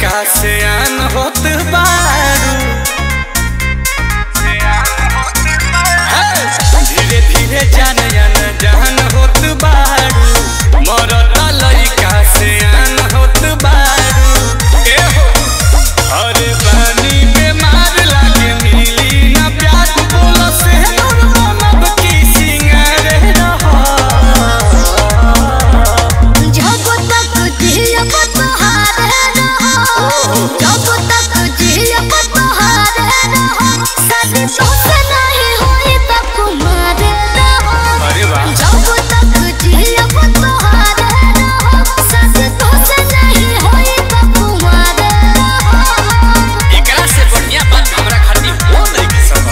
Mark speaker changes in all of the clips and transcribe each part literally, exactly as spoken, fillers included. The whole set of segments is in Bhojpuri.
Speaker 1: लइका से आन होत बारू धीरे धीरे जान जान जान होत बारू मरता लइका से आन होत बारू ए हो अरे पानी बेमार लागे मिली ना प्यार बोलो से नब की सिंगारे रहा
Speaker 2: जब तक जियब तोहारे रहो जब तक जियब तोहारे रहो शादी तोसे नहीं होई त कुमारे रहो
Speaker 1: अरे वाह
Speaker 2: जब तक जियब तोहारे रहो शादी तोसे नहीं होई त कुमारे रहो
Speaker 1: एकरा से बढ़िया बात हमरा खातिर हो नहीं के सकत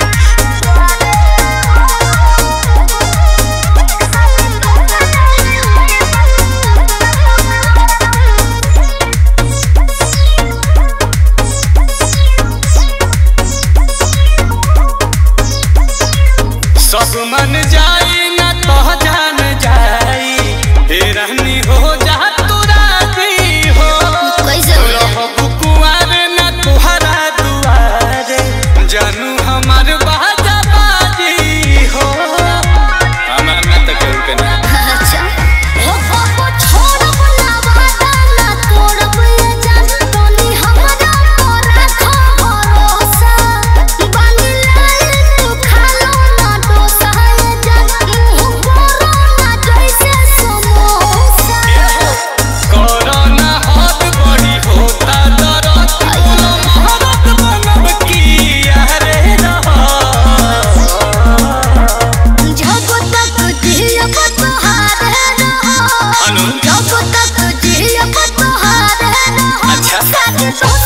Speaker 1: सब मन जाई ना तो जान जाई हे रहनी हो जा तू राजी हो
Speaker 2: कैसे हो जाए?
Speaker 1: रहबू कुंवार ना तुहरा दुआरे जानू हमार बाजा बाजी हो हमार ना तो केहू के ना
Speaker 2: अच्छा ओ बाबू छोड़ब ना वादा ना तोड़ब ये जान तोनी हमरा पर रखो भरोसा बानी लाल तू खालो ना डोसा ये जान मुंह कोरोना जैसे समोसा
Speaker 1: कोरोना हाथ बड़ी होता दरद बोलो भारत बनब की यारे रहा
Speaker 2: जब तक जियब तोहारे रहो
Speaker 1: अनु
Speaker 2: जब तक जियब तोहारे रहो
Speaker 1: अच्छा
Speaker 2: शादी तो